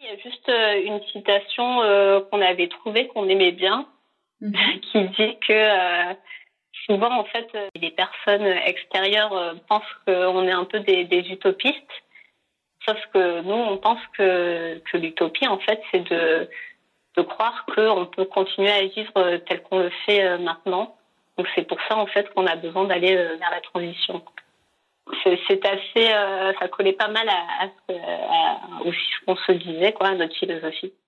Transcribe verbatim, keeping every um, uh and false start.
Il y a juste euh, une citation euh, qu'on avait trouvée, qu'on aimait bien, mmh. qui dit que euh, souvent, en fait, euh, les personnes extérieures euh, pensent qu'on est un peu des, des utopistes, sauf que nous, on pense que, que l'utopie, en fait, c'est de, de croire qu'on peut continuer à vivre tel qu'on le fait euh, maintenant. Donc c'est pour ça, en fait, qu'on a besoin d'aller euh, vers la transition. C'est, c'est assez, euh, ça collait pas mal à, à, à, à aussi ce qu'on se disait, quoi, à notre philosophie.